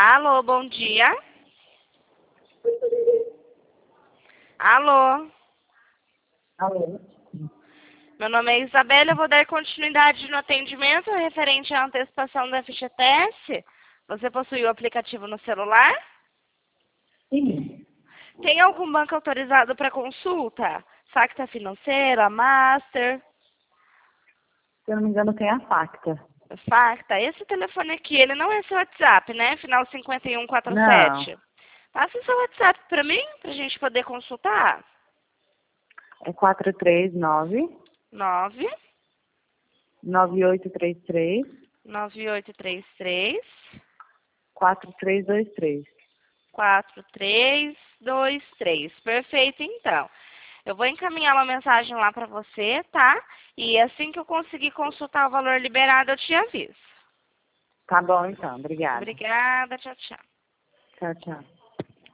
Alô, bom dia. Alô. Alô? Meu nome é Isabela, eu vou dar continuidade no atendimento referente à antecipação da ficha teste. Você possui o aplicativo no celular? Sim. Tem algum banco autorizado para consulta? Facta Financeira, Master, Se eu não me engano, tem a Facta. Facta? Esse telefone aqui, ele não é seu WhatsApp, né? Final 5147. Não. Passa o seu WhatsApp para mim, para a gente poder consultar. É 439 9 9833 9833 4323. 4323. Perfeito, então. Eu vou encaminhar uma mensagem lá para você, tá? E assim que eu conseguir consultar o valor liberado, eu te aviso. Tá bom, então. Obrigada. Obrigada, tchau, tchau. Tchau, tchau.